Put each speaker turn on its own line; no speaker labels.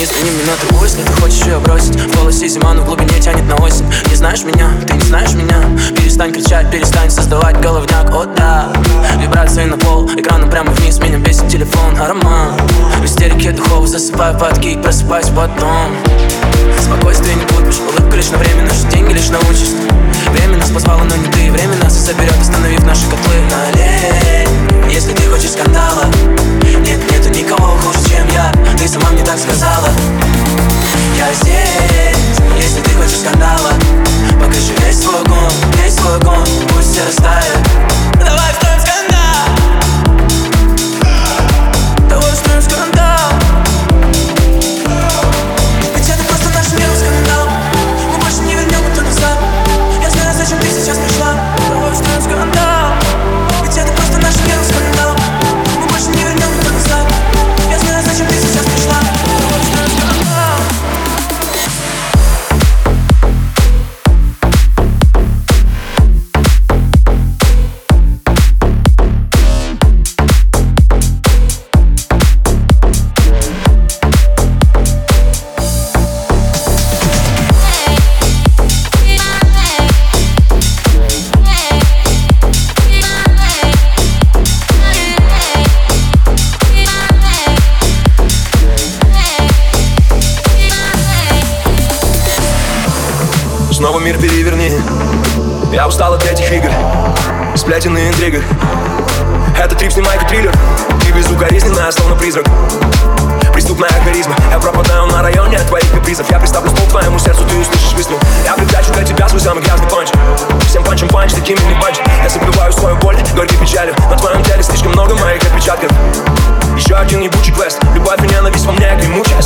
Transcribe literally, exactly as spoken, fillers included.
неизменим минуты осень. Ты хочешь ее бросить, в голосе зима, но в глубине тянет на осень. Не знаешь меня, ты не знаешь меня. Перестань кричать, перестань создавать головняк, о да. Вибрации на пол, экраном прямо вниз, меня бесит телефон, аромат. В истерике духов засыпаю под кик, просыпаюсь потом. Спокойствие не купишь, улыбка лишь на время, наши деньги лишь на участь. Время нас позвало, но не ты, время нас и заберет, остановив наши котлы. Налей, если ты хочешь скандала. Нет, нету никого хуже, чем я, ты сама мне так сказала. Я здесь, если ты хочешь скандала. Покажи весь свой огонь, весь свой огонь, пусть все растает. Давай устроим скандал. Давай устроим скандал. Ведь это просто наш мир скандал. Мы больше не вернем это назад. Я знаю, зачем ты сейчас пришла. Давай устроим скандал. Ведь это просто наш мир скандал. Мы больше не вернем это назад. Я знаю, зачем ты сейчас пришла. Давай устроим скандал.
Снова мир переверни. Я устал от этих игр, сплетен и интригах. Этот трип снимай как триллер. Ты безукоризненная, словно призрак. Преступная харизма. Я пропадаю на районе от твоих капризов. Я приставлю стул к твоему сердцу, ты услышишь выстрел. Я притащу для тебя свой самый грязный панч. Всем панчем панч, такими не панч. Я забываю свою боль, горькой печалью. На твоем теле слишком много моих отпечатков. Еще один ебучий квест. Любовь и ненависть во мне гремучая.